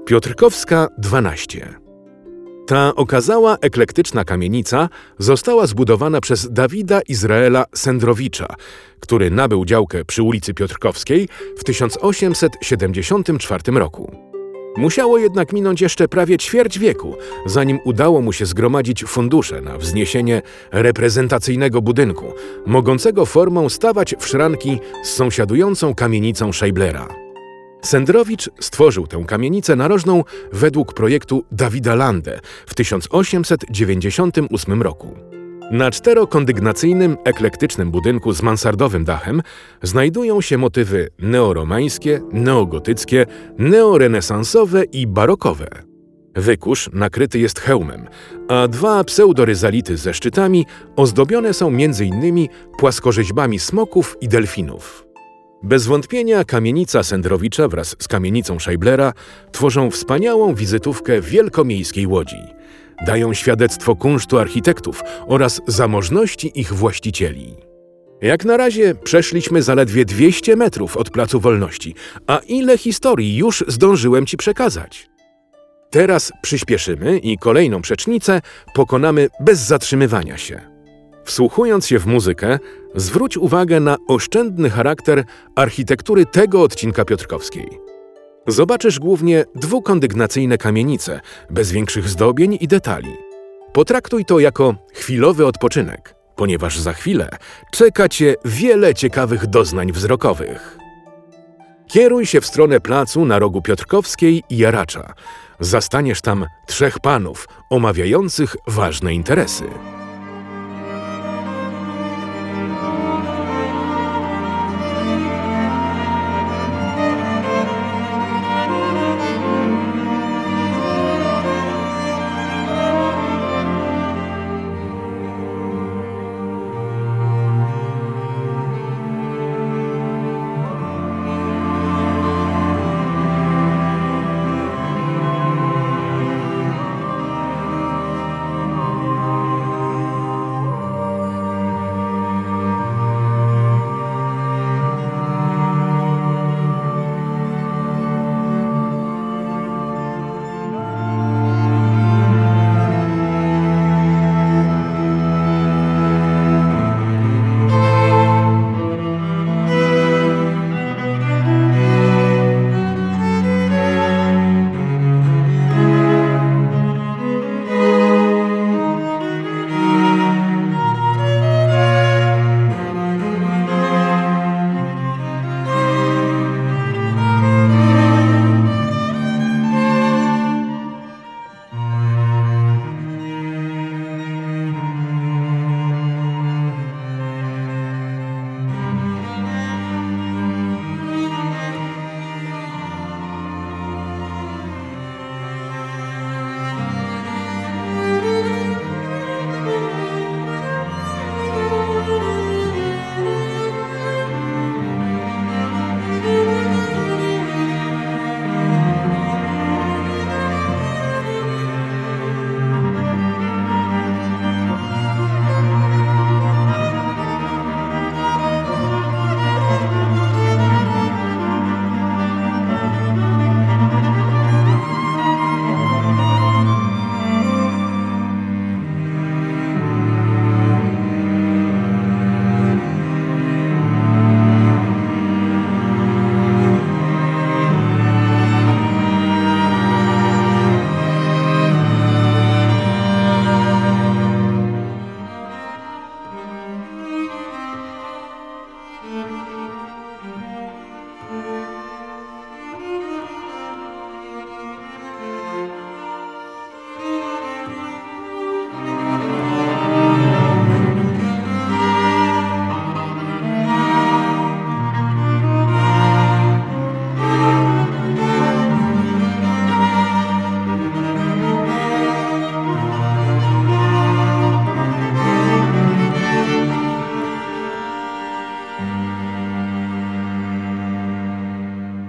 Piotrkowska 12. Ta okazała eklektyczna kamienica została zbudowana przez Dawida Izraela Sendrowicza, który nabył działkę przy ulicy Piotrkowskiej w 1874 roku. Musiało jednak minąć jeszcze prawie ćwierć wieku, zanim udało mu się zgromadzić fundusze na wzniesienie reprezentacyjnego budynku, mogącego formą stawać w szranki z sąsiadującą kamienicą Scheiblera. Sendrowicz stworzył tę kamienicę narożną według projektu Dawida Lande w 1898 roku. Na czterokondygnacyjnym, eklektycznym budynku z mansardowym dachem znajdują się motywy neoromańskie, neogotyckie, neorenesansowe i barokowe. Wykurz nakryty jest hełmem, a dwa pseudoryzality ze szczytami ozdobione są m.in. płaskorzeźbami smoków i delfinów. Bez wątpienia kamienica Sendrowicza wraz z kamienicą Scheiblera tworzą wspaniałą wizytówkę wielkomiejskiej Łodzi. Dają świadectwo kunsztu architektów oraz zamożności ich właścicieli. Jak na razie przeszliśmy zaledwie 200 metrów od Placu Wolności, a ile historii już zdążyłem Ci przekazać. Teraz przyspieszymy i kolejną przecznicę pokonamy bez zatrzymywania się. Wsłuchując się w muzykę, zwróć uwagę na oszczędny charakter architektury tego odcinka Piotrkowskiej. Zobaczysz głównie dwukondygnacyjne kamienice, bez większych zdobień i detali. Potraktuj to jako chwilowy odpoczynek, ponieważ za chwilę czeka Cię wiele ciekawych doznań wzrokowych. Kieruj się w stronę placu na rogu Piotrkowskiej i Jaracza. Zastaniesz tam trzech panów omawiających ważne interesy.